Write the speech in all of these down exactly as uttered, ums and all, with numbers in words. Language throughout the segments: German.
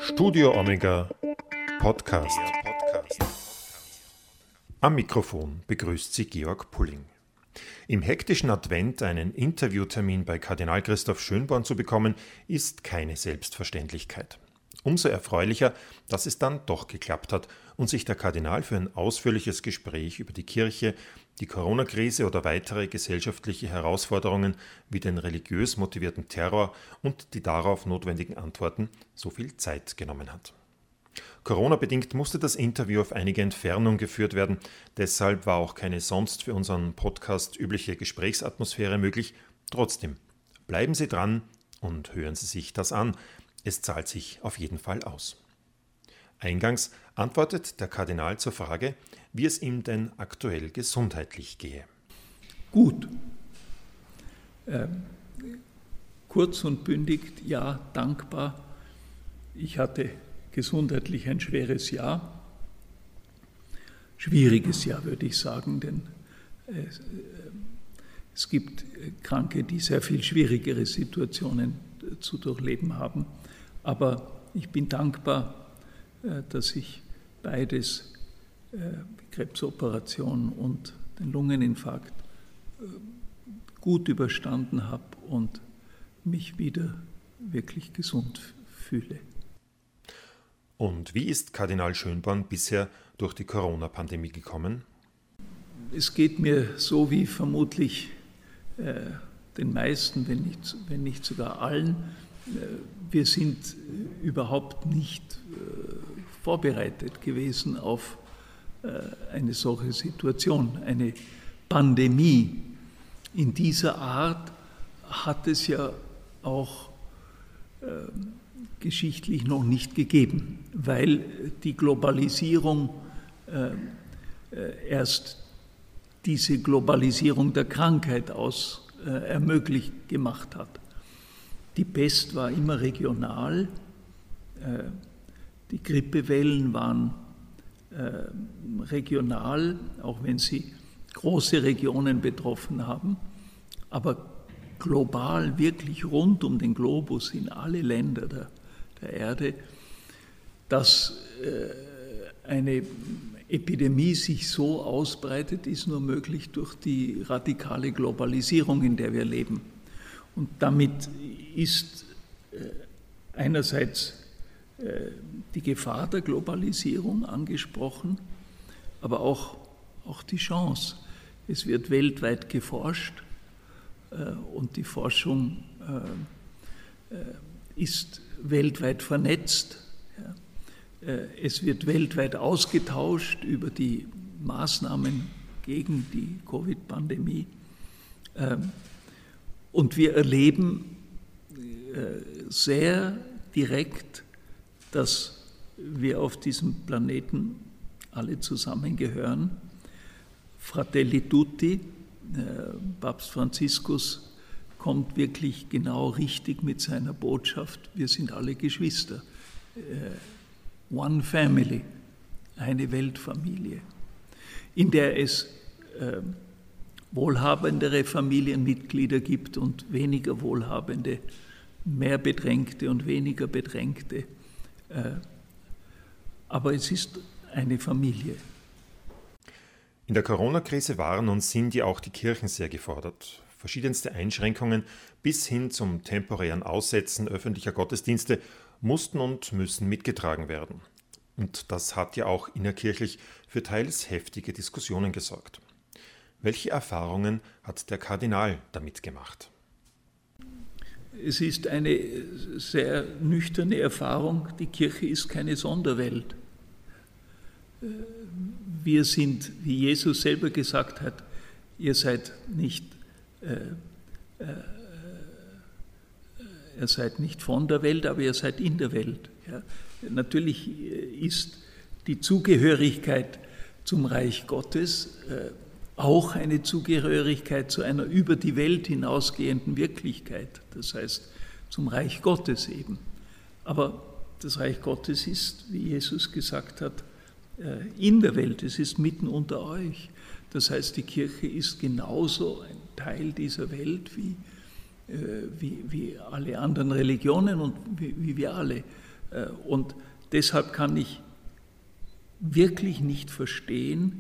Studio Omega Podcast. Am Mikrofon begrüßt Sie Georg Pulling. Im hektischen Advent einen Interviewtermin bei Kardinal Christoph Schönborn zu bekommen, ist keine Selbstverständlichkeit. Umso erfreulicher, dass es dann doch geklappt hat und sich der Kardinal für ein ausführliches Gespräch über die Kirche, die Corona-Krise oder weitere gesellschaftliche Herausforderungen wie den religiös motivierten Terror und die darauf notwendigen Antworten so viel Zeit genommen hat. Corona-bedingt musste das Interview auf einige Entfernung geführt werden, deshalb war auch keine sonst für unseren Podcast übliche Gesprächsatmosphäre möglich. Trotzdem, bleiben Sie dran und hören Sie sich das an. Es zahlt sich auf jeden Fall aus. Eingangs antwortet der Kardinal zur Frage, wie es ihm denn aktuell gesundheitlich gehe. Gut. Ähm, kurz und bündig, ja, dankbar. Ich hatte gesundheitlich ein schweres Jahr. Schwieriges Jahr, würde ich sagen, denn äh, es gibt Kranke, die sehr viel schwierigere Situationen zu durchleben haben. Aber ich bin dankbar, dass ich beides, Krebsoperation und den Lungeninfarkt, gut überstanden habe und mich wieder wirklich gesund fühle. Und wie ist Kardinal Schönborn bisher durch die Corona-Pandemie gekommen? Es geht mir so wie vermutlich äh, den meisten, wenn nicht, wenn nicht sogar allen. Wir sind überhaupt nicht äh, vorbereitet gewesen auf äh, eine solche Situation. Eine Pandemie in dieser Art hat es ja auch äh, geschichtlich noch nicht gegeben, weil die Globalisierung äh, äh, erst diese Globalisierung der Krankheit aus äh, ermöglicht gemacht hat. Die Pest war immer regional, die Grippewellen waren regional, auch wenn sie große Regionen betroffen haben, aber global, wirklich rund um den Globus in alle Länder der, der Erde, dass eine Epidemie sich so ausbreitet, ist nur möglich durch die radikale Globalisierung, in der wir leben. Und damit ist einerseits die Gefahr der Globalisierung angesprochen, aber auch, auch die Chance. Es wird weltweit geforscht und die Forschung ist weltweit vernetzt. Es wird weltweit ausgetauscht über die Maßnahmen gegen die Covid-Pandemie. Und wir erleben sehr direkt, dass wir auf diesem Planeten alle zusammengehören. Fratelli tutti, Papst Franziskus kommt wirklich genau richtig mit seiner Botschaft, wir sind alle Geschwister. One family, eine Weltfamilie, in der es wohlhabendere Familienmitglieder gibt und weniger wohlhabende, mehr Bedrängte und weniger Bedrängte. Aber es ist eine Familie. In der Corona-Krise waren und sind ja auch die Kirchen sehr gefordert. Verschiedenste Einschränkungen bis hin zum temporären Aussetzen öffentlicher Gottesdienste mussten und müssen mitgetragen werden. Und das hat ja auch innerkirchlich für teils heftige Diskussionen gesorgt. Welche Erfahrungen hat der Kardinal damit gemacht? Es ist eine sehr nüchterne Erfahrung, die Kirche ist keine Sonderwelt. Wir sind, wie Jesus selber gesagt hat, ihr seid nicht, äh, äh, ihr seid nicht von der Welt, aber ihr seid in der Welt. Ja. Natürlich ist die Zugehörigkeit zum Reich Gottes äh, auch eine Zugehörigkeit zu einer über die Welt hinausgehenden Wirklichkeit, das heißt zum Reich Gottes eben. Aber das Reich Gottes ist, wie Jesus gesagt hat, in der Welt, es ist mitten unter euch. Das heißt, die Kirche ist genauso ein Teil dieser Welt wie, wie, wie alle anderen Religionen und wie, wie wir alle. Und deshalb kann ich wirklich nicht verstehen,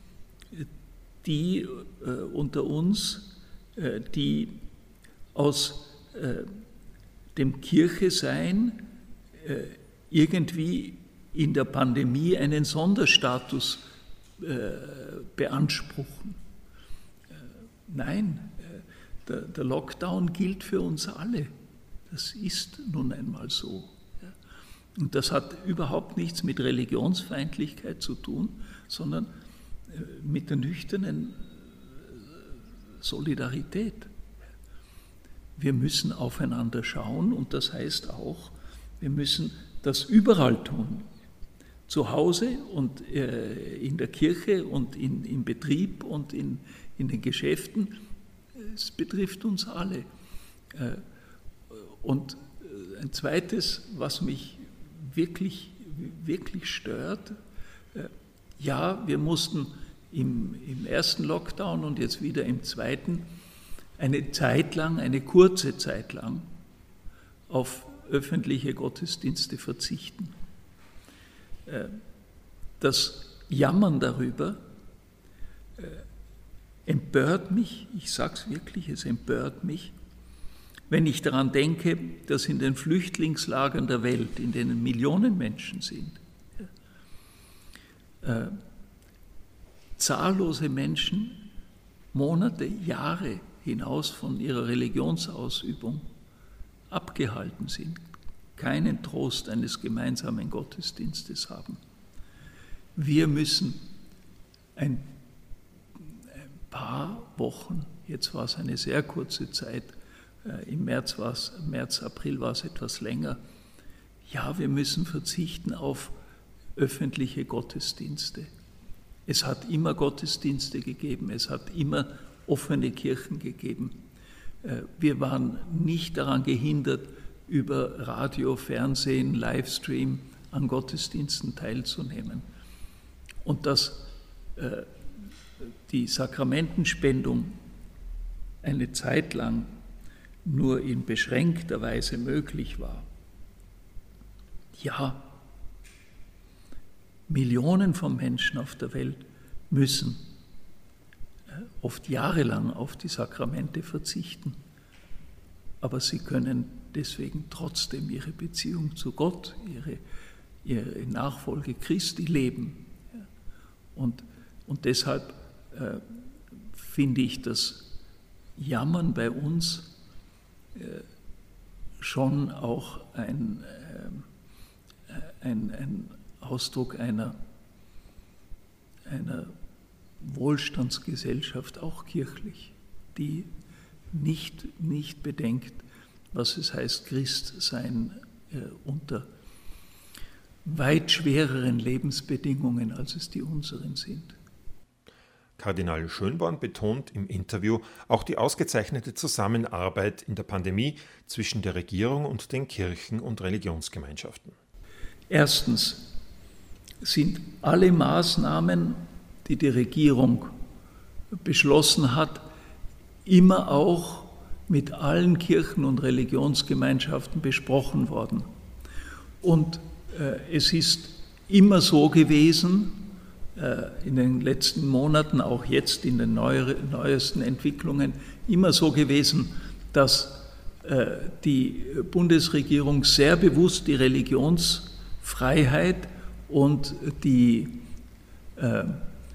die äh, unter uns, äh, die aus äh, dem Kirche-Sein äh, irgendwie in der Pandemie einen Sonderstatus äh, beanspruchen. Äh, nein, äh, der, der Lockdown gilt für uns alle. Das ist nun einmal so. Ja. Und das hat überhaupt nichts mit Religionsfeindlichkeit zu tun, sondern äh, mit der nüchternen Solidarität. Wir müssen aufeinander schauen und das heißt auch, wir müssen das überall tun. Zu Hause und äh, in der Kirche und in, im Betrieb und in, in den Geschäften. Es betrifft uns alle. Äh, und ein zweites, was mich wirklich, wirklich stört, äh, ja, wir mussten im, im ersten Lockdown und jetzt wieder im zweiten eine Zeit lang, eine kurze Zeit lang auf öffentliche Gottesdienste verzichten. Das Jammern darüber empört mich, ich sage es wirklich, es empört mich, wenn ich daran denke, dass in den Flüchtlingslagern der Welt, in denen Millionen Menschen sind, äh, zahllose Menschen Monate, Jahre hinaus von ihrer Religionsausübung abgehalten sind, keinen Trost eines gemeinsamen Gottesdienstes haben. Wir müssen ein, ein paar Wochen, jetzt war es eine sehr kurze Zeit, äh, im März, war es, März, April war es etwas länger, ja, wir müssen verzichten auf öffentliche Gottesdienste. Es hat immer Gottesdienste gegeben, es hat immer offene Kirchen gegeben. Wir waren nicht daran gehindert, über Radio, Fernsehen, Livestream an Gottesdiensten teilzunehmen. Und dass äh, die Sakramentenspendung eine Zeit lang nur in beschränkter Weise möglich war. Ja, Millionen von Menschen auf der Welt müssen oft jahrelang auf die Sakramente verzichten, aber sie können deswegen trotzdem ihre Beziehung zu Gott, ihre, ihre Nachfolge Christi leben. Und, und deshalb äh, finde ich das Jammern bei uns äh, schon auch ein, äh, ein, ein Ausdruck einer, einer Wohlstandsgesellschaft, auch kirchlich, die nicht, nicht bedenkt, was es heißt, Christ sein äh, unter weit schwereren Lebensbedingungen, als es die unseren sind. Kardinal Schönborn betont im Interview auch die ausgezeichnete Zusammenarbeit in der Pandemie zwischen der Regierung und den Kirchen und Religionsgemeinschaften. Erstens sind alle Maßnahmen, die die Regierung beschlossen hat, immer auch mit allen Kirchen und Religionsgemeinschaften besprochen worden. Und äh, es ist immer so gewesen, äh, in den letzten Monaten, auch jetzt in den neuer, neuesten Entwicklungen, immer so gewesen, dass äh, die Bundesregierung sehr bewusst die Religionsfreiheit und die äh,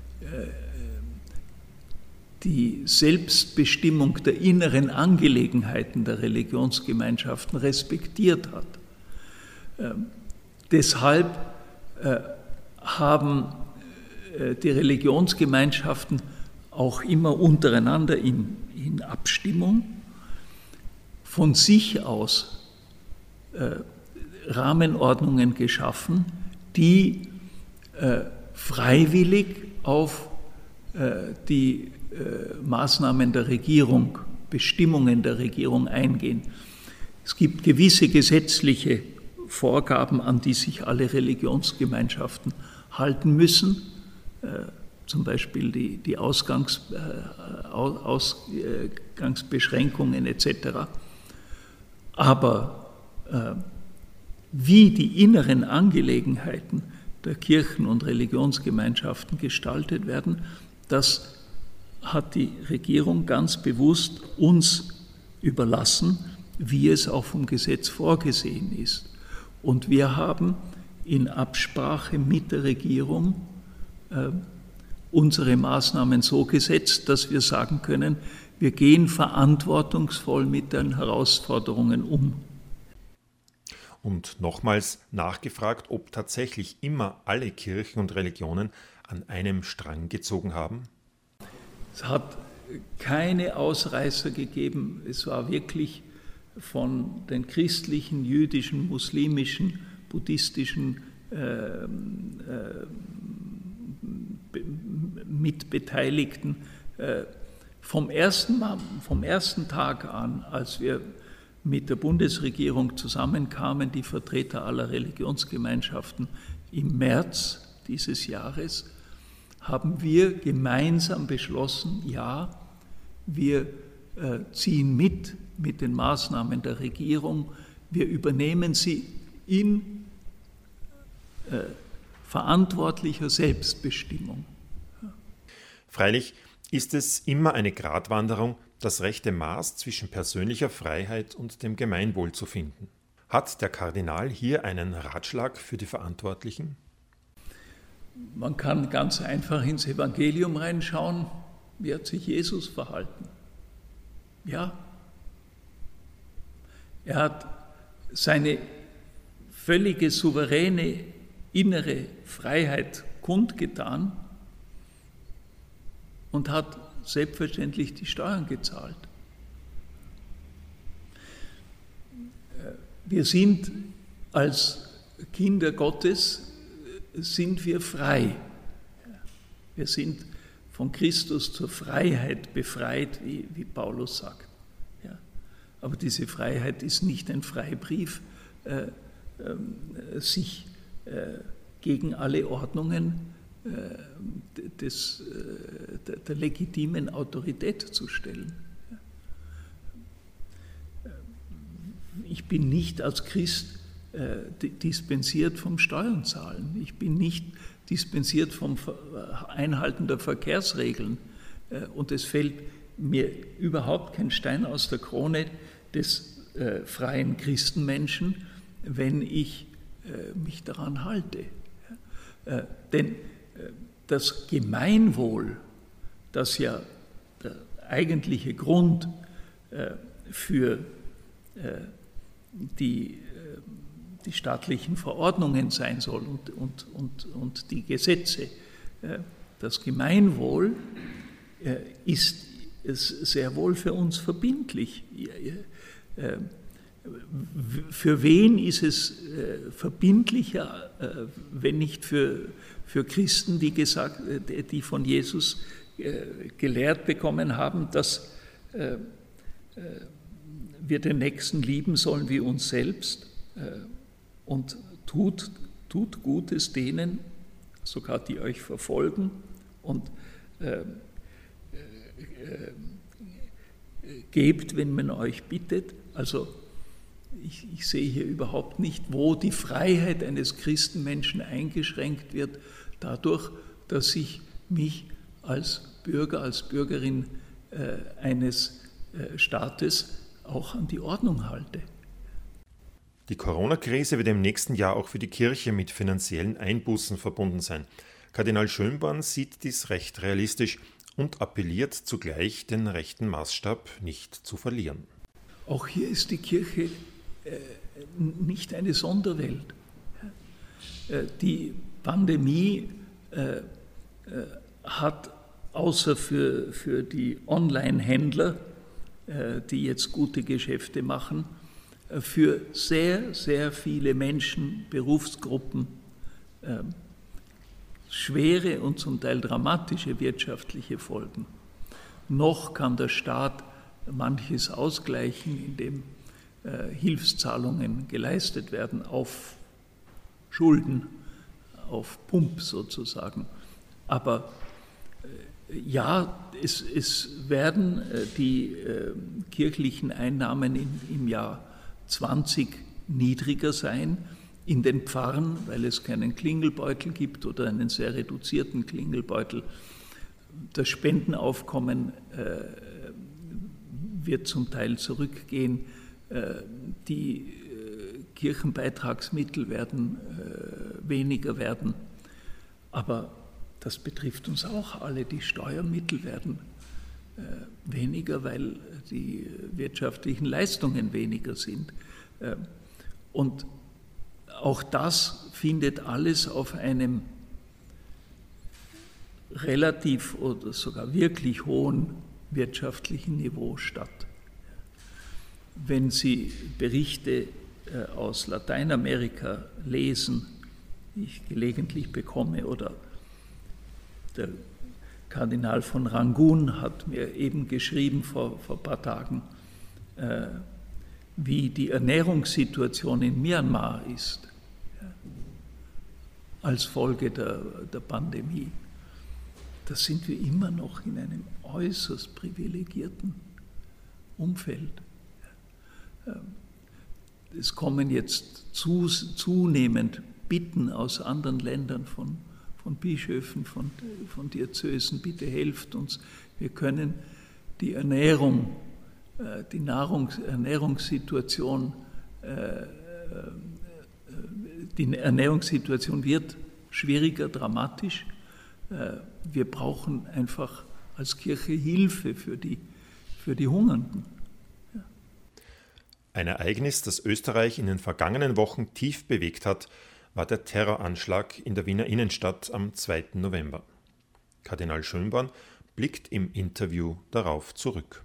die Selbstbestimmung der inneren Angelegenheiten der Religionsgemeinschaften respektiert hat. Ähm, deshalb äh, haben äh, die Religionsgemeinschaften auch immer untereinander in, in Abstimmung von sich aus äh, Rahmenordnungen geschaffen, die äh, freiwillig auf äh, die äh, Maßnahmen der Regierung, Bestimmungen der Regierung eingehen. Es gibt gewisse gesetzliche Vorgaben, an die sich alle Religionsgemeinschaften halten müssen, äh, zum Beispiel die, die Ausgangs, äh, Ausgangsbeschränkungen et cetera. Aber äh, wie die inneren Angelegenheiten der Kirchen und Religionsgemeinschaften gestaltet werden, das hat die Regierung ganz bewusst uns überlassen, wie es auch vom Gesetz vorgesehen ist. Und wir haben in Absprache mit der Regierung äh, unsere Maßnahmen so gesetzt, dass wir sagen können, wir gehen verantwortungsvoll mit den Herausforderungen um. Und nochmals nachgefragt, ob tatsächlich immer alle Kirchen und Religionen an einem Strang gezogen haben? Es hat keine Ausreißer gegeben. Es war wirklich von den christlichen, jüdischen, muslimischen, buddhistischen äh, äh, Mitbeteiligten äh, vom ersten Mal, vom ersten Tag an, als wir mit der Bundesregierung zusammenkamen, die Vertreter aller Religionsgemeinschaften im März dieses Jahres, haben wir gemeinsam beschlossen, ja, wir äh, ziehen mit mit den Maßnahmen der Regierung, wir übernehmen sie in äh, verantwortlicher Selbstbestimmung. Freilich ist es immer eine Gratwanderung, das rechte Maß zwischen persönlicher Freiheit und dem Gemeinwohl zu finden. Hat der Kardinal hier einen Ratschlag für die Verantwortlichen? Man kann ganz einfach ins Evangelium reinschauen. Wie hat sich Jesus verhalten? Ja, er hat seine völlige souveräne innere Freiheit kundgetan und hat selbstverständlich die Steuern gezahlt. Wir sind als Kinder Gottes, sind wir frei. Wir sind von Christus zur Freiheit befreit, wie, wie Paulus sagt. Ja. Aber diese Freiheit ist nicht ein Freibrief, äh, äh, sich äh, gegen alle Ordnungen äh, des, äh, der, der legitimen Autorität zu stellen. Ich bin nicht als Christ äh, dispensiert vom Steuern zahlen. Ich bin nicht dispensiert vom Einhalten der Verkehrsregeln. Äh, und es fällt mir überhaupt kein Stein aus der Krone des äh, freien Christenmenschen, wenn ich äh, mich daran halte. Äh, denn äh, das Gemeinwohl, das ja der eigentliche Grund äh, für äh, die, die staatlichen Verordnungen sein soll und, und, und, und die Gesetze. Das Gemeinwohl ist sehr wohl für uns verbindlich. Für wen ist es verbindlicher, wenn nicht für, für Christen, die, gesagt, die von Jesus gelehrt bekommen haben, dass wir den Nächsten lieben sollen wie uns selbst äh, und tut, tut Gutes denen, sogar die euch verfolgen und äh, äh, gebt, wenn man euch bittet. Also ich, ich sehe hier überhaupt nicht, wo die Freiheit eines Christenmenschen eingeschränkt wird, dadurch, dass ich mich als Bürger, als Bürgerin äh, eines äh, Staates auch an die Ordnung halte. Die Corona-Krise wird im nächsten Jahr auch für die Kirche mit finanziellen Einbußen verbunden sein. Kardinal Schönborn sieht dies recht realistisch und appelliert zugleich, den rechten Maßstab nicht zu verlieren. Auch hier ist die Kirche äh, nicht eine Sonderwelt. Äh, die Pandemie äh, äh, hat außer für, für die Online-Händler, die jetzt gute Geschäfte machen, für sehr, sehr viele Menschen, Berufsgruppen, äh, schwere und zum Teil dramatische wirtschaftliche Folgen. Noch kann der Staat manches ausgleichen, indem äh, Hilfszahlungen geleistet werden auf Schulden, auf Pump sozusagen. Aber ja, es, es werden äh, die äh, kirchlichen Einnahmen in, im Jahr zwanzig niedriger sein, in den Pfarren, weil es keinen Klingelbeutel gibt oder einen sehr reduzierten Klingelbeutel. Das Spendenaufkommen äh, wird zum Teil zurückgehen. Äh, die äh, Kirchenbeitragsmittel werden äh, weniger werden. Aber das betrifft uns auch alle. Die Steuermittel werden äh, weniger, weil die wirtschaftlichen Leistungen weniger sind. Äh, und auch das findet alles auf einem relativ oder sogar wirklich hohen wirtschaftlichen Niveau statt. Wenn Sie Berichte aus Lateinamerika lesen, die ich gelegentlich bekomme, oder der Kardinal von Rangun hat mir eben geschrieben vor, vor ein paar Tagen, äh, wie die Ernährungssituation in Myanmar ist, ja, als Folge der, der Pandemie. Da sind wir immer noch in einem äußerst privilegierten Umfeld. Es kommen jetzt zu, zunehmend Bitten aus anderen Ländern von, von Bischöfen, von, von Diözesen, bitte helft uns. Wir können die Ernährung, die Nahrungs, Ernährungssituation, die Ernährungssituation wird schwieriger, dramatisch. Wir brauchen einfach als Kirche Hilfe für die, für die Hungernden. Ja. Ein Ereignis, das Österreich in den vergangenen Wochen tief bewegt hat, war der Terroranschlag in der Wiener Innenstadt am zweiten November. Kardinal Schönborn blickt im Interview darauf zurück.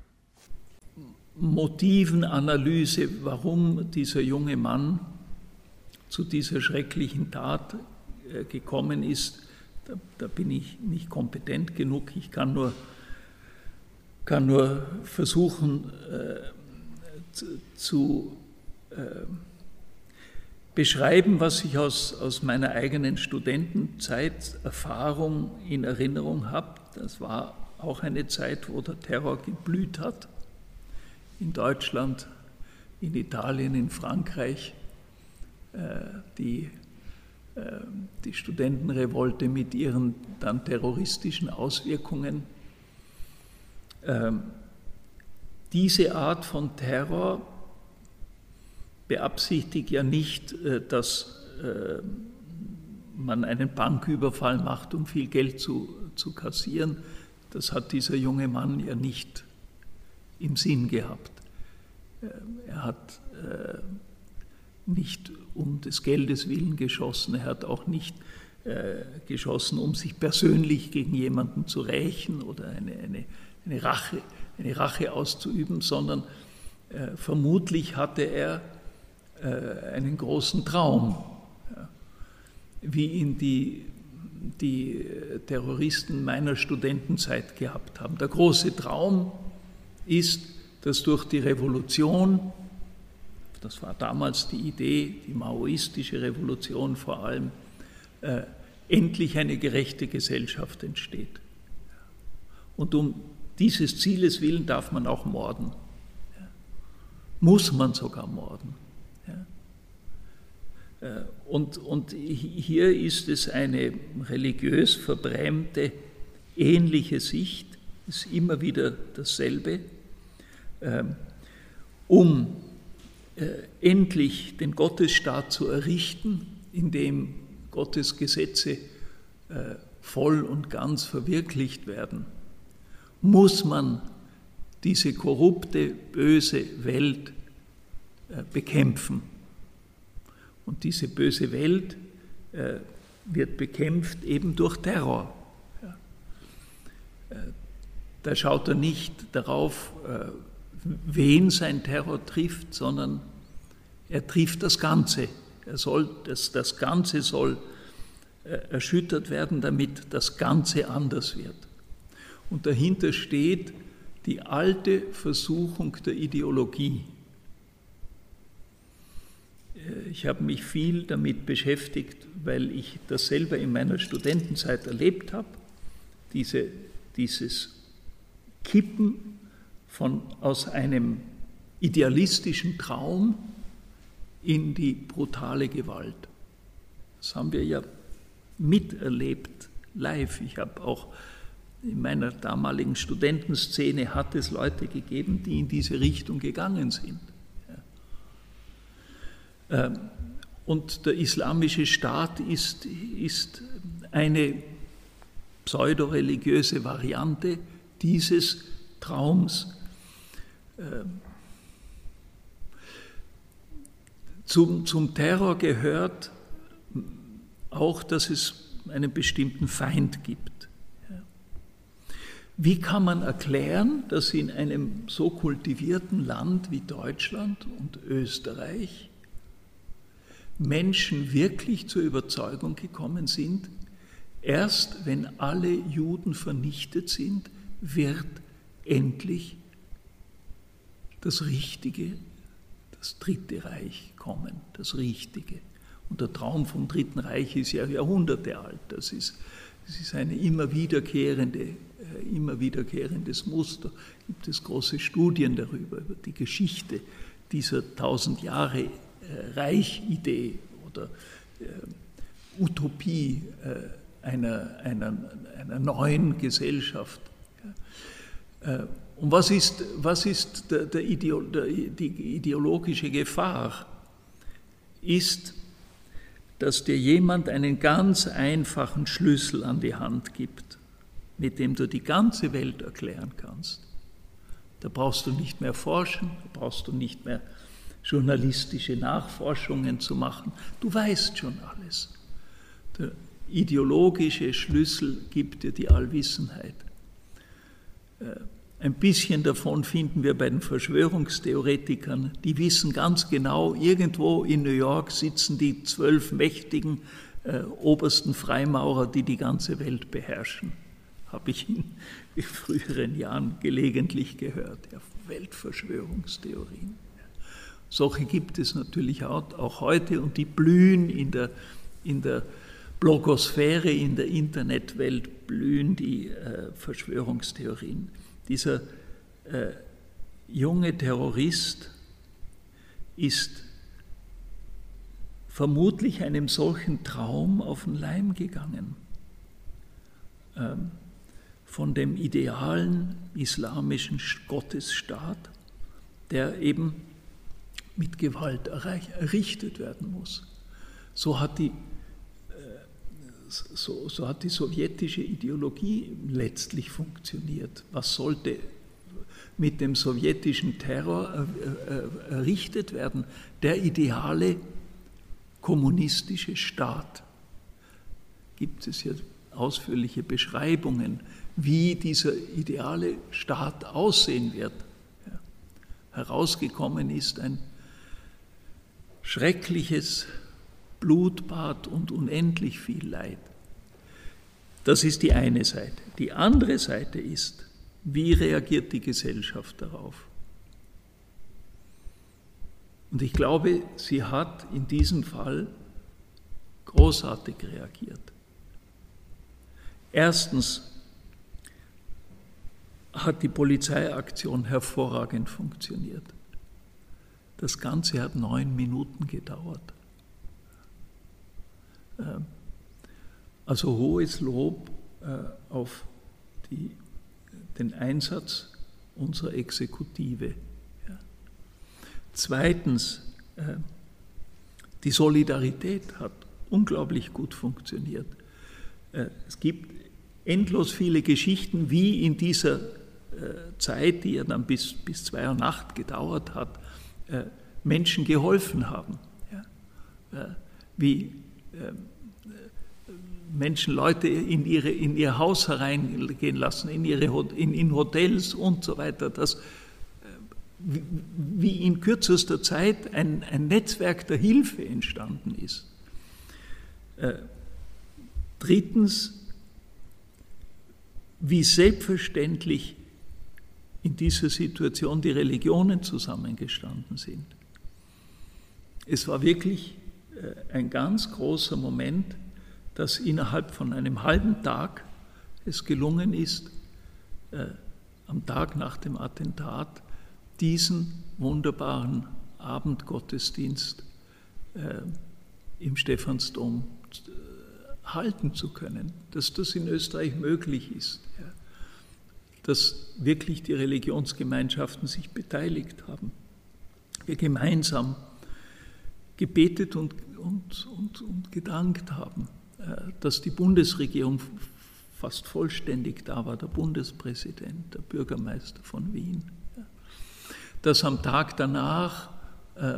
Motivenanalyse, warum dieser junge Mann zu dieser schrecklichen Tat gekommen ist, da, da bin ich nicht kompetent genug. Ich kann nur, kann nur versuchen äh, zu, zu äh, beschreiben, was ich aus, aus meiner eigenen Studentenzeit Erfahrung in Erinnerung habe. Das war auch eine Zeit, wo der Terror geblüht hat. In Deutschland, in Italien, in Frankreich, äh, die, äh, die Studentenrevolte mit ihren dann terroristischen Auswirkungen. Ähm, diese Art von Terror beabsichtigt ja nicht, äh, dass äh, man einen Banküberfall macht, um viel Geld zu, zu kassieren. Das hat dieser junge Mann ja nicht im Sinn gehabt. Er hat äh, nicht um des Geldes willen geschossen, er hat auch nicht äh, geschossen, um sich persönlich gegen jemanden zu rächen oder eine, eine, eine, Rache, eine Rache auszuüben, sondern äh, vermutlich hatte er äh, einen großen Traum, ja, wie ihn die, die Terroristen meiner Studentenzeit gehabt haben. Der große Traum ist, dass durch die Revolution, das war damals die Idee, die maoistische Revolution vor allem, äh, endlich eine gerechte Gesellschaft entsteht. Und um dieses Zieles willen darf man auch morden. Ja. Muss man sogar morden. Ja. Äh, und, und hier ist es eine religiös verbrämte, ähnliche Sicht, ist immer wieder dasselbe. Um äh, endlich den Gottesstaat zu errichten, in dem Gottes Gesetze äh, voll und ganz verwirklicht werden, muss man diese korrupte, böse Welt äh, bekämpfen. Und diese böse Welt äh, wird bekämpft eben durch Terror. Ja. Äh, da schaut er nicht darauf, äh, wen sein Terror trifft, sondern er trifft das Ganze. Er soll, das, das Ganze soll äh, erschüttert werden, damit das Ganze anders wird. Und dahinter steht die alte Versuchung der Ideologie. Äh, ich habe mich viel damit beschäftigt, weil ich das selber in meiner Studentenzeit erlebt habe, diese, dieses Kippen von, aus einem idealistischen Traum in die brutale Gewalt. Das haben wir ja miterlebt, live. Ich habe auch in meiner damaligen Studentenszene hat es Leute gegeben, die in diese Richtung gegangen sind. Ja. Und der islamische Staat ist, ist eine pseudoreligiöse Variante dieses Traums. Zum, zum Terror gehört auch, dass es einen bestimmten Feind gibt. Wie kann man erklären, dass in einem so kultivierten Land wie Deutschland und Österreich Menschen wirklich zur Überzeugung gekommen sind, erst wenn alle Juden vernichtet sind, wird endlich das Richtige, das Dritte Reich kommen, das Richtige. Und der Traum vom Dritten Reich ist ja Jahrhunderte alt. Das ist, das ist ein immer, wiederkehrende, äh, immer wiederkehrendes Muster. Gibt es große Studien darüber, über die Geschichte dieser tausend Jahre äh, Reich-Idee oder äh, Utopie äh, einer, einer, einer neuen Gesellschaft. Ja. Äh, und was ist, was ist der, der Ideo, der, die ideologische Gefahr? Ist, dass dir jemand einen ganz einfachen Schlüssel an die Hand gibt, mit dem du die ganze Welt erklären kannst. Da brauchst du nicht mehr forschen, da brauchst du nicht mehr journalistische Nachforschungen zu machen. Du weißt schon alles. Der ideologische Schlüssel gibt dir die Allwissenheit. Ein bisschen davon finden wir bei den Verschwörungstheoretikern. Die wissen ganz genau, irgendwo in New York sitzen die zwölf mächtigen äh, obersten Freimaurer, die die ganze Welt beherrschen. Habe ich in, in früheren Jahren gelegentlich gehört. Ja, Weltverschwörungstheorien. Ja. Solche gibt es natürlich auch, auch heute und die blühen in der, in der Blogosphäre, in der Internetwelt blühen die äh, Verschwörungstheorien. Dieser äh, junge Terrorist ist vermutlich einem solchen Traum auf den Leim gegangen, ähm, von dem idealen islamischen Gottesstaat, der eben mit Gewalt erreich, errichtet werden muss. So hat die So, so hat die sowjetische Ideologie letztlich funktioniert. Was sollte mit dem sowjetischen Terror errichtet werden? Der ideale kommunistische Staat. Gibt es hier ausführliche Beschreibungen, wie dieser ideale Staat aussehen wird? Ja. Herausgekommen ist ein schreckliches Blutbad und unendlich viel Leid. Das ist die eine Seite. Die andere Seite ist, wie reagiert die Gesellschaft darauf? Und ich glaube, sie hat in diesem Fall großartig reagiert. Erstens hat die Polizeiaktion hervorragend funktioniert. Das Ganze hat neun Minuten gedauert. Also hohes Lob auf die, den Einsatz unserer Exekutive. Ja. Zweitens, die Solidarität hat unglaublich gut funktioniert. Es gibt endlos viele Geschichten, wie in dieser Zeit, die ja dann bis, bis zwei Uhr Nacht gedauert hat, Menschen geholfen haben. Ja. Wie Menschen, Leute in, ihre, in ihr Haus hereingehen lassen, in, ihre, in, in Hotels und so weiter, dass wie in kürzester Zeit ein, ein Netzwerk der Hilfe entstanden ist. Äh, drittens, wie selbstverständlich in dieser Situation die Religionen zusammengestanden sind. Es war wirklich ein ganz großer Moment, dass innerhalb von einem halben Tag es gelungen ist, äh, am Tag nach dem Attentat diesen wunderbaren Abendgottesdienst äh, im Stephansdom halten zu können, dass das in Österreich möglich ist, ja, dass wirklich die Religionsgemeinschaften sich beteiligt haben, wir gemeinsam gebetet und, und, und, und gedankt haben, dass die Bundesregierung fast vollständig da war, der Bundespräsident, der Bürgermeister von Wien, dass am Tag danach äh,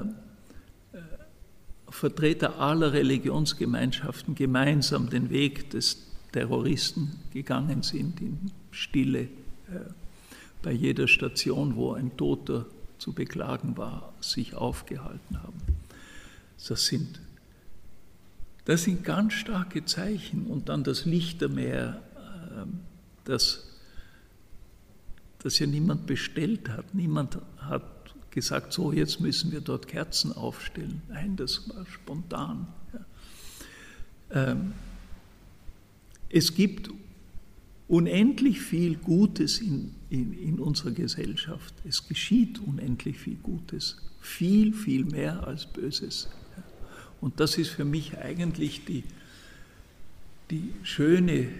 Vertreter aller Religionsgemeinschaften gemeinsam den Weg des Terroristen gegangen sind, in Stille, äh, bei jeder Station, wo ein Toter zu beklagen war, sich aufgehalten haben. Das sind, das sind ganz starke Zeichen. Und dann das Lichtermeer, äh, das, das ja niemand bestellt hat. Niemand hat gesagt, so jetzt müssen wir dort Kerzen aufstellen. Nein, das war spontan. Ja. Ähm, es gibt unendlich viel Gutes in, in, in unserer Gesellschaft. Es geschieht unendlich viel Gutes. Viel, viel mehr als Böses. Ja. Und das ist für mich eigentlich die, die schöne äh,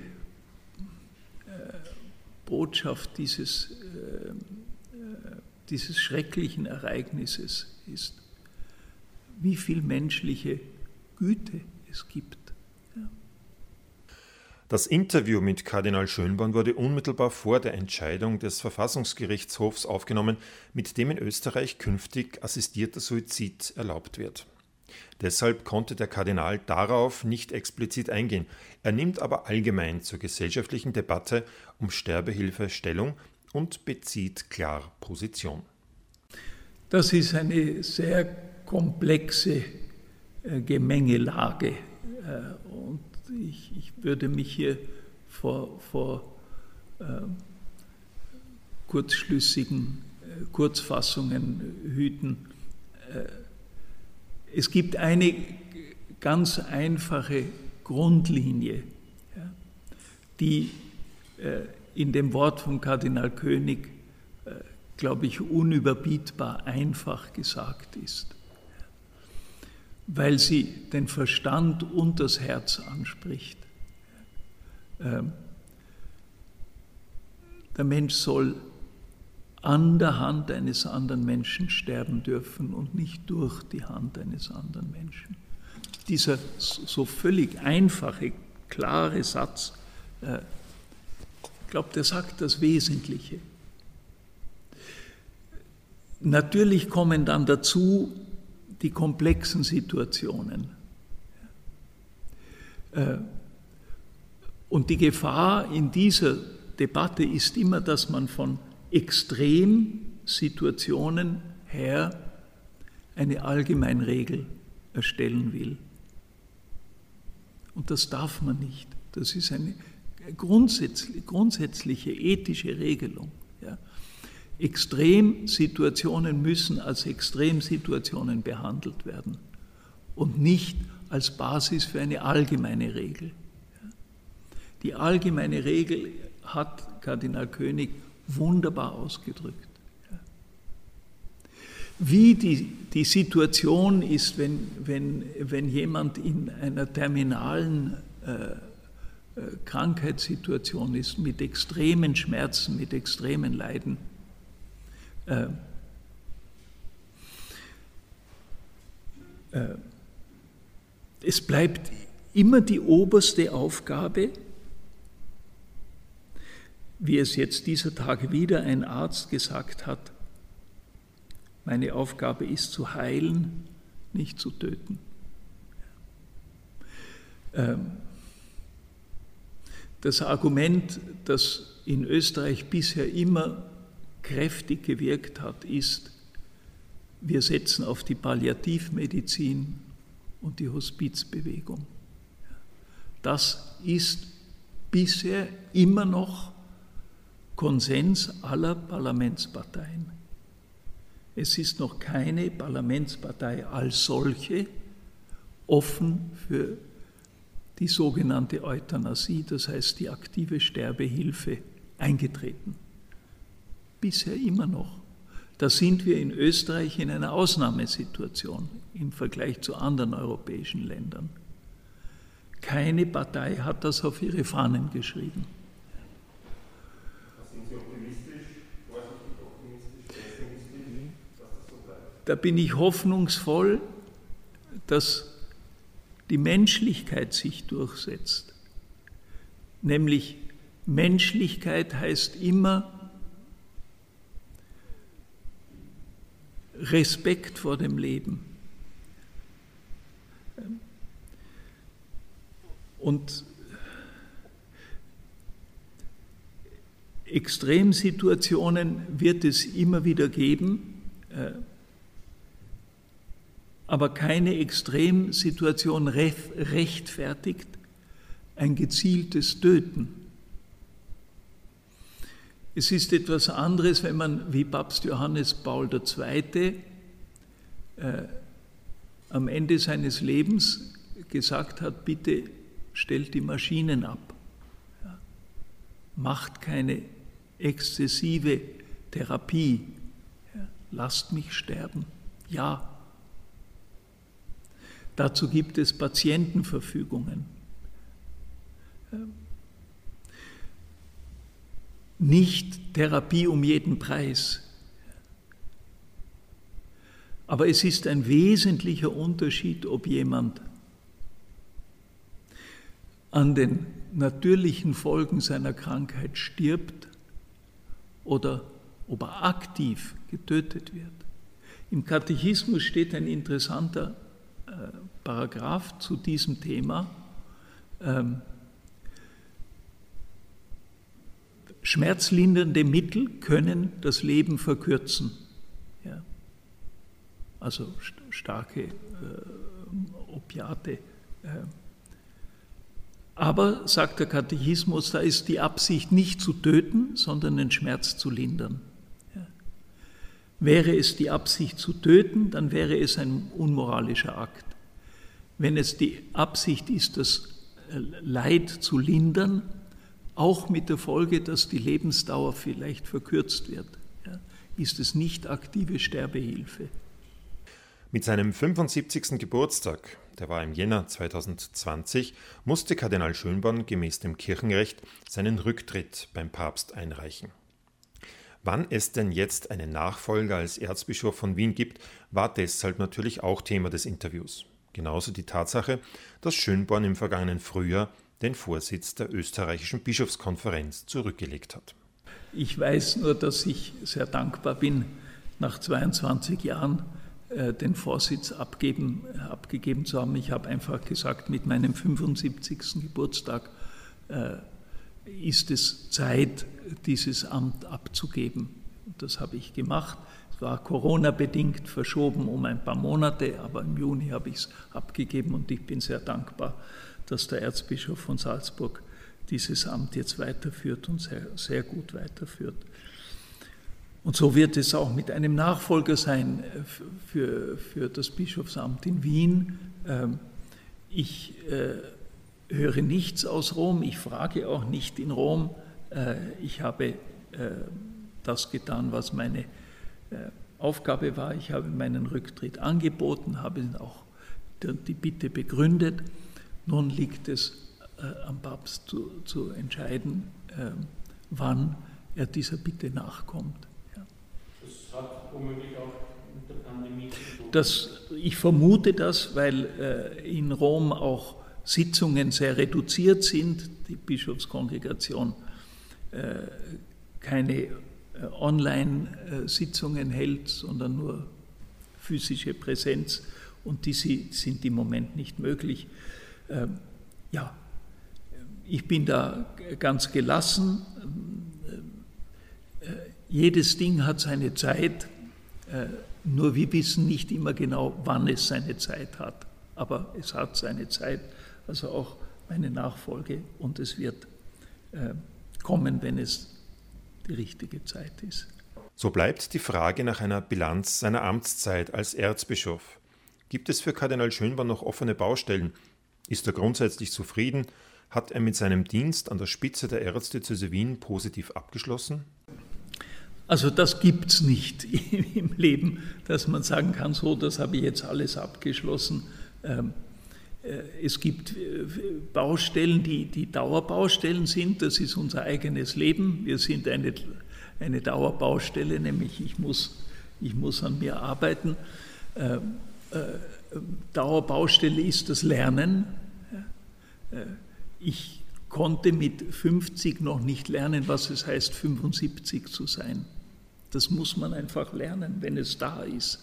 Botschaft dieses äh, dieses schrecklichen Ereignisses ist, wie viel menschliche Güte es gibt. Ja. Das Interview mit Kardinal Schönborn wurde unmittelbar vor der Entscheidung des Verfassungsgerichtshofs aufgenommen, mit dem in Österreich künftig assistierter Suizid erlaubt wird. Deshalb konnte der Kardinal darauf nicht explizit eingehen. Er nimmt aber allgemein zur gesellschaftlichen Debatte um Sterbehilfe Stellung und bezieht klar Position. Das ist eine sehr komplexe äh, Gemengelage äh, und ich, ich würde mich hier vor, vor äh, kurzschlüssigen äh, Kurzfassungen hüten. Äh, es gibt eine ganz einfache Grundlinie, ja, die äh, in dem Wort von Kardinal König, äh, glaube ich, unüberbietbar einfach gesagt ist, weil sie den Verstand und das Herz anspricht. Ähm, der Mensch soll an der Hand eines anderen Menschen sterben dürfen und nicht durch die Hand eines anderen Menschen. Dieser so völlig einfache, klare Satz, äh, ich glaube, der sagt das Wesentliche. Natürlich kommen dann dazu die komplexen Situationen. Und die Gefahr in dieser Debatte ist immer, dass man von Extremsituationen her eine Allgemeinregel erstellen will. Und das darf man nicht. Das ist eine grundsätzliche, grundsätzliche ethische Regelung. Ja. Extremsituationen müssen als Extremsituationen behandelt werden und nicht als Basis für eine allgemeine Regel. Ja. Die allgemeine Regel hat Kardinal König wunderbar ausgedrückt. Ja. Wie die, die Situation ist, wenn, wenn, wenn jemand in einer terminalen äh, Krankheitssituation ist, mit extremen Schmerzen, mit extremen Leiden. Äh, äh, es bleibt immer die oberste Aufgabe, wie es jetzt dieser Tage wieder ein Arzt gesagt hat, meine Aufgabe ist zu heilen, nicht zu töten. Ähm, Das Argument, das in Österreich bisher immer kräftig gewirkt hat, ist, wir setzen auf die Palliativmedizin und die Hospizbewegung. Das ist bisher immer noch Konsens aller Parlamentsparteien. Es ist noch keine Parlamentspartei als solche offen für die sogenannte Euthanasie, das heißt die aktive Sterbehilfe, eingetreten. Bisher immer noch. Da sind wir in Österreich in einer Ausnahmesituation im Vergleich zu anderen europäischen Ländern. keine Partei hat das auf ihre Fahnen geschrieben. Sind Sie optimistisch, vorsichtig optimistisch, pessimistisch, dass das so bleibt? Da bin ich hoffnungsvoll, dass die Menschlichkeit sich durchsetzt. Nämlich Menschlichkeit heißt immer Respekt vor dem Leben. Und Extremsituationen wird es immer wieder geben, aber keine Extremsituation rechtfertigt ein gezieltes Töten. Es ist etwas anderes, wenn man wie Papst Johannes Paul der Zweite äh, am Ende seines Lebens gesagt hat, bitte stellt die Maschinen ab. Ja. Macht keine exzessive Therapie. Ja. Lasst mich sterben. Ja. Dazu gibt es Patientenverfügungen. Ja. Nicht Therapie um jeden Preis. Aber es ist ein wesentlicher Unterschied, ob jemand an den natürlichen Folgen seiner Krankheit stirbt oder ob er aktiv getötet wird. Im Katechismus steht ein interessanter äh, Paragraph zu diesem Thema. Ähm, Schmerzlindernde Mittel können das Leben verkürzen. Ja. Also st- starke äh, Opiate. Äh. Aber, sagt der Katechismus, da ist die Absicht nicht zu töten, sondern den Schmerz zu lindern. Ja. Wäre es die Absicht zu töten, dann wäre es ein unmoralischer Akt. Wenn es die Absicht ist, das Leid zu lindern, auch mit der Folge, dass die Lebensdauer vielleicht verkürzt wird, ja, ist es nicht aktive Sterbehilfe. Mit seinem fünfundsiebzigsten Geburtstag, der war im Jänner zweitausendzwanzig, musste Kardinal Schönborn gemäß dem Kirchenrecht seinen Rücktritt beim Papst einreichen. Wann es denn jetzt einen Nachfolger als Erzbischof von Wien gibt, war deshalb natürlich auch Thema des Interviews. Genauso die Tatsache, dass Schönborn im vergangenen Frühjahr den Vorsitz der österreichischen Bischofskonferenz zurückgelegt hat. Ich weiß nur, dass ich sehr dankbar bin, nach zweiundzwanzig Jahren äh, den Vorsitz abgeben, abgegeben zu haben. Ich habe einfach gesagt, mit meinem fünfundsiebzigsten Geburtstag äh, ist es Zeit, dieses Amt abzugeben. Und das habe ich gemacht. Es war Corona-bedingt verschoben um ein paar Monate, aber im Juni habe ich es abgegeben und ich bin sehr dankbar, dass der Erzbischof von Salzburg dieses Amt jetzt weiterführt und sehr, sehr gut weiterführt. Und so wird es auch mit einem Nachfolger sein für, für das Bischofsamt in Wien. Ich höre nichts aus Rom, ich frage auch nicht in Rom. Ich habe das getan, was meine Aufgabe war. Ich habe meinen Rücktritt angeboten, habe auch die Bitte begründet. Nun liegt es äh, am Papst zu, zu entscheiden, äh, wann er dieser Bitte nachkommt. Ja. Das hat womöglich auch mit der Pandemie zu tun. Das, ich vermute das, weil äh, in Rom auch Sitzungen sehr reduziert sind, die Bischofskongregation äh, keine äh, Online-Sitzungen hält, sondern nur physische Präsenz und die sind im Moment nicht möglich. Ähm, ja, ich bin da ganz gelassen. Äh, jedes Ding hat seine Zeit, äh, nur wir wissen nicht immer genau, wann es seine Zeit hat. Aber es hat seine Zeit, also auch meine Nachfolge, und es wird äh, kommen, wenn es die richtige Zeit ist. So bleibt die Frage nach einer Bilanz seiner Amtszeit als Erzbischof. Gibt es für Kardinal Schönborn noch offene Baustellen? Ist er grundsätzlich zufrieden? Hat er mit seinem Dienst an der Spitze der Erzdiözese Wien positiv abgeschlossen? Also das gibt es nicht im Leben, dass man sagen kann, so, das habe ich jetzt alles abgeschlossen. Es gibt Baustellen, die, die Dauerbaustellen sind, das ist unser eigenes Leben. Wir sind eine, eine Dauerbaustelle, nämlich ich muss, ich muss an mir arbeiten. Äh, äh, Dauerbaustelle ist das Lernen. Ich konnte mit fünfzig noch nicht lernen, was es heißt, fünfundsiebzig zu sein. Das muss man einfach lernen, wenn es da ist.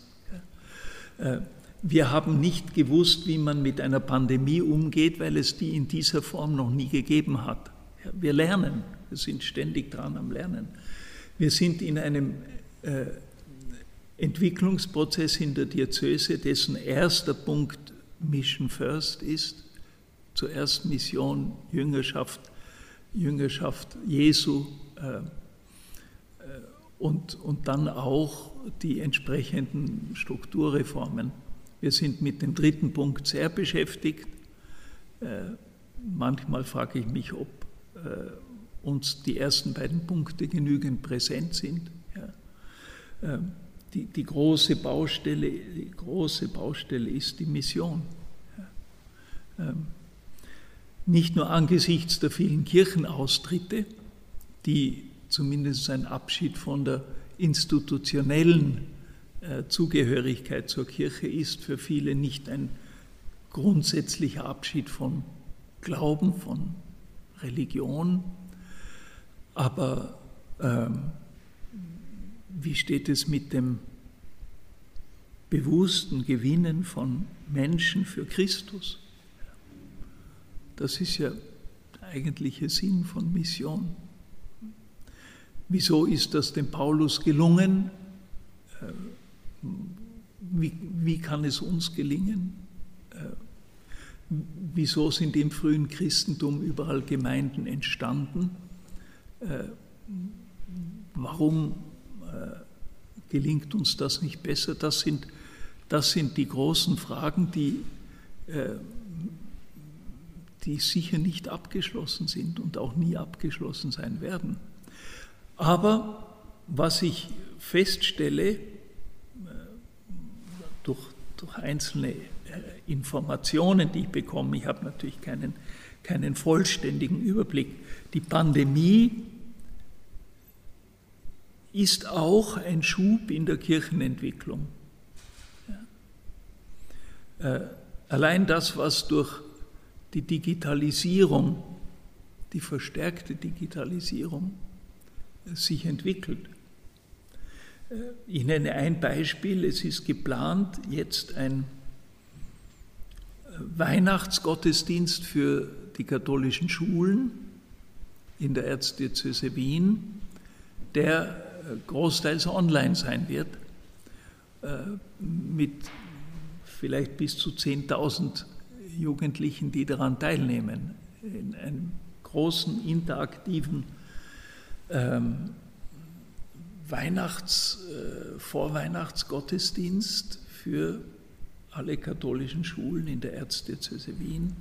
Wir haben nicht gewusst, wie man mit einer Pandemie umgeht, weil es die in dieser Form noch nie gegeben hat. Wir lernen, wir sind ständig dran am Lernen. Wir sind in einem äh, Entwicklungsprozess in der Diözese, dessen erster Punkt Mission First ist. Zuerst Mission, Jüngerschaft, Jüngerschaft Jesu äh, und, und dann auch die entsprechenden Strukturreformen. Wir sind mit dem dritten Punkt sehr beschäftigt. Äh, manchmal frage ich mich, ob äh, uns die ersten beiden Punkte genügend präsent sind. Ja. Äh, die, die, große Baustelle, die große Baustelle ist die Mission. Ja. Ähm, nicht nur angesichts der vielen Kirchenaustritte, die zumindest ein Abschied von der institutionellen äh, Zugehörigkeit zur Kirche ist, für viele nicht ein grundsätzlicher Abschied von Glauben, von Religion. Aber ähm, wie steht es mit dem bewussten Gewinnen von Menschen für Christus? Das ist ja der eigentliche Sinn von Mission. Wieso ist das dem Paulus gelungen? Wie, wie kann es uns gelingen? Wieso sind im frühen Christentum überall Gemeinden entstanden? Warum gelingt uns das nicht besser? Das sind, das sind die großen Fragen, die, die sicher nicht abgeschlossen sind und auch nie abgeschlossen sein werden. Aber was ich feststelle, durch, durch einzelne Informationen, die ich bekomme, ich habe natürlich keinen, keinen vollständigen Überblick, die Pandemie ist auch ein Schub in der Kirchenentwicklung. Ja. Äh, allein das, was durch die Digitalisierung, die verstärkte Digitalisierung, sich entwickelt. Ich nenne ein Beispiel, es ist geplant, jetzt ein Weihnachtsgottesdienst für die katholischen Schulen in der Erzdiözese Wien, der großteils online sein wird, mit vielleicht bis zu zehntausend Jugendlichen, die daran teilnehmen, in einem großen, interaktiven ähm, Weihnachts-, äh, Vorweihnachtsgottesdienst für alle katholischen Schulen in der Erzdiözese Wien.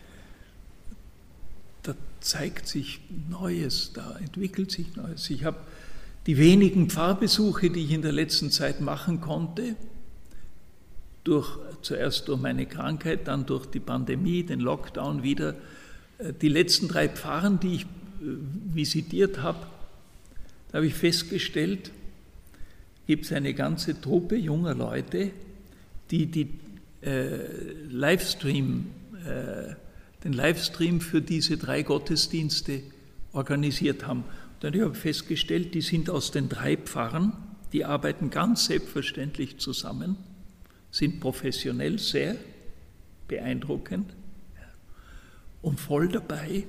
Da zeigt sich Neues, da entwickelt sich Neues. Ich habe die wenigen Pfarrbesuche, die ich in der letzten Zeit machen konnte, durch, zuerst durch meine Krankheit, dann durch die Pandemie, den Lockdown wieder, die letzten drei Pfarren, die ich visitiert habe, da habe ich festgestellt, gibt es eine ganze Truppe junger Leute, die, die äh, Livestream, äh, den Livestream für diese drei Gottesdienste organisiert haben. Und ich habe festgestellt, die sind aus den drei Pfarren, die arbeiten ganz selbstverständlich zusammen, sind professionell sehr beeindruckend und voll dabei.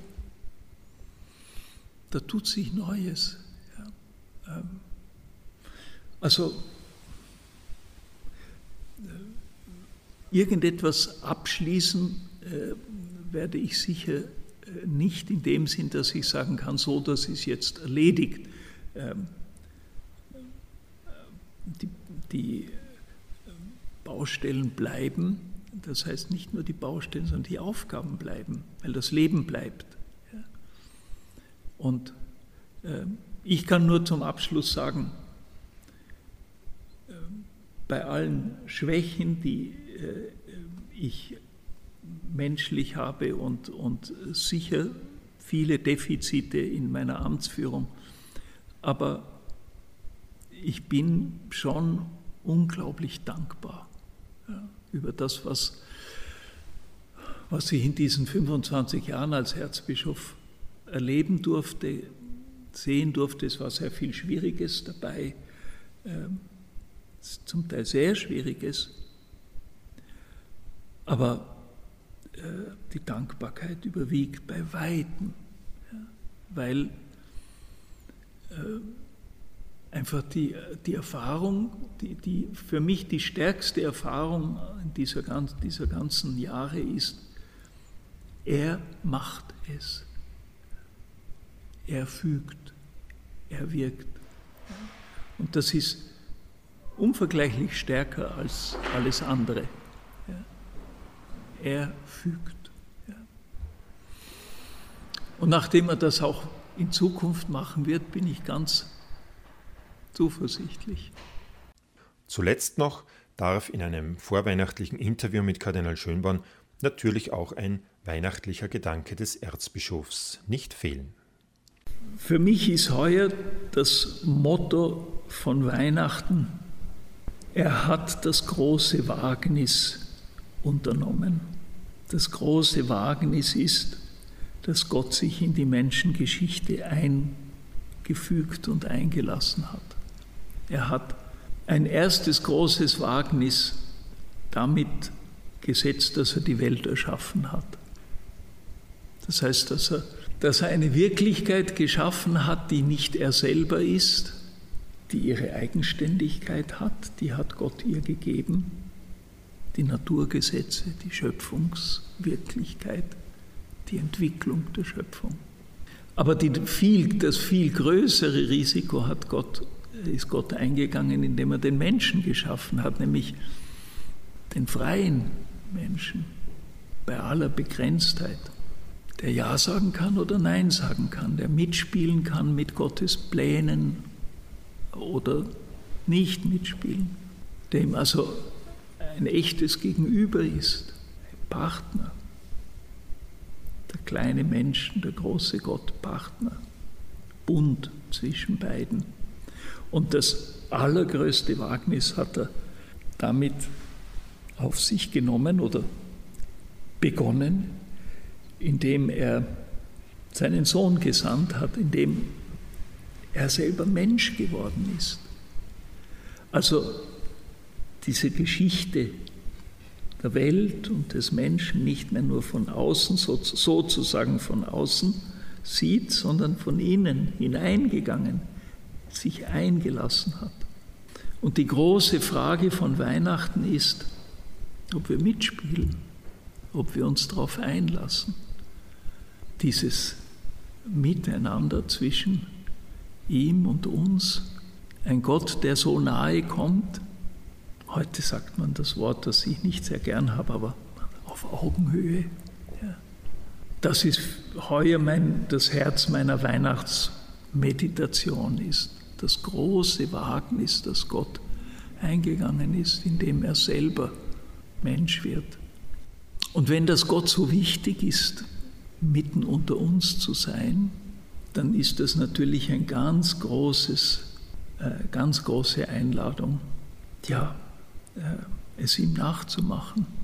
Da tut sich Neues. Ja. Also irgendetwas abschließen äh, werde ich sicher nicht in dem Sinn, dass ich sagen kann, so, das ist jetzt erledigt. Ähm, die, die Baustellen bleiben, das heißt nicht nur die Baustellen, sondern die Aufgaben bleiben, weil das Leben bleibt. Ja. Und äh, ich kann nur zum Abschluss sagen, äh, bei allen Schwächen, die äh, ich menschlich habe und, und sicher viele Defizite in meiner Amtsführung. Aber ich bin schon unglaublich dankbar, ja, über das, was, was ich in diesen fünfundzwanzig Jahren als Erzbischof erleben durfte, sehen durfte. Es war sehr viel Schwieriges dabei, äh, zum Teil sehr Schwieriges. Aber äh, die Dankbarkeit überwiegt bei Weitem, ja, weil äh, einfach die, die Erfahrung, die, die für mich die stärkste Erfahrung in dieser, ganz, dieser ganzen Jahre ist, er macht es. Er fügt, er wirkt. Und das ist unvergleichlich stärker als alles andere. Er fügt. Und nachdem er das auch in Zukunft machen wird, bin ich ganz zuversichtlich. Zuletzt noch darf in einem vorweihnachtlichen Interview mit Kardinal Schönborn natürlich auch ein weihnachtlicher Gedanke des Erzbischofs nicht fehlen. Für mich ist heuer das Motto von Weihnachten: Er hat das große Wagnis unternommen. Das große Wagnis ist, dass Gott sich in die Menschengeschichte eingefügt und eingelassen hat. Er hat ein erstes großes Wagnis damit gesetzt, dass er die Welt erschaffen hat. Das heißt, dass er, dass er eine Wirklichkeit geschaffen hat, die nicht er selber ist, die ihre Eigenständigkeit hat, die hat Gott ihr gegeben, die Naturgesetze, die Schöpfungswirklichkeit, die Entwicklung der Schöpfung. Aber die viel, das viel größere Risiko hat Gott, ist Gott eingegangen, indem er den Menschen geschaffen hat, nämlich den freien Menschen bei aller Begrenztheit, der Ja sagen kann oder Nein sagen kann, der mitspielen kann mit Gottes Plänen oder nicht mitspielen, dem also ein echtes Gegenüber ist, ein Partner. Der kleine Mensch, der große Gott, Partner, Bund zwischen beiden. Und das allergrößte Wagnis hat er damit auf sich genommen oder begonnen, indem er seinen Sohn gesandt hat, indem er selber Mensch geworden ist. Also diese Geschichte der Welt und des Menschen nicht mehr nur von außen, sozusagen von außen sieht, sondern von innen hineingegangen, sich eingelassen hat. Und die große Frage von Weihnachten ist, ob wir mitspielen, ob wir uns darauf einlassen. Dieses Miteinander zwischen ihm und uns, ein Gott, der so nahe kommt. Heute sagt man das Wort, das ich nicht sehr gern habe, aber auf Augenhöhe. Ja. Das ist heuer mein, das Herz meiner Weihnachtsmeditation ist. Das große Wagnis, das Gott eingegangen ist, indem er selber Mensch wird. Und wenn das Gott so wichtig ist, mitten unter uns zu sein, dann ist das natürlich ein ganz großes, äh, ganz große Einladung, ja, äh, es ihm nachzumachen.